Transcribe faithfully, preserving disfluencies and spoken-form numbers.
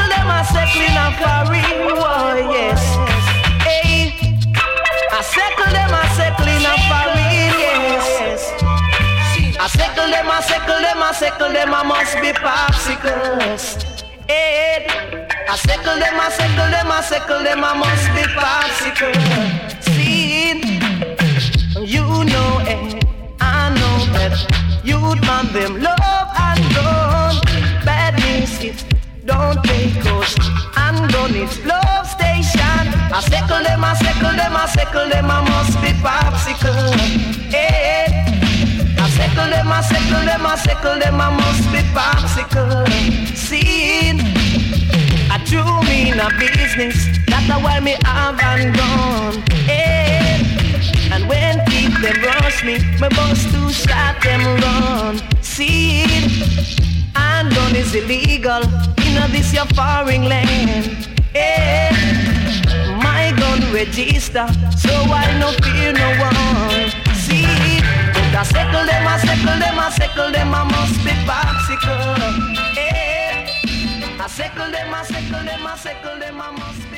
circle them, I circle in a foreign war, yes. Hey, I circle them, I circle in a foreign, yes. I circle them, I circle them, I circle them, I must be popsicles. Hey, I circle them, I circle them, I circle them, I must be popsicles. See, you know it, I know that you'd man them love and gun. Badness it, don't take us. And gun it's love station. I circle them, I circle them, I circle them, I must be popsicle. Hey, I circle them, I circle them, I circle them, I must be popsicle. See, I drew me in a business, that's why me have and gone. Hey, and when people them rush me, my boss to shot them run. See, and gun is illegal in a this your foreign land. Hey, my gun register, so I no fear no one. See, but I circle them, I circle them, I circle them, I must be popsicle. Hey, I circle them, I circle them, I circle them, I must be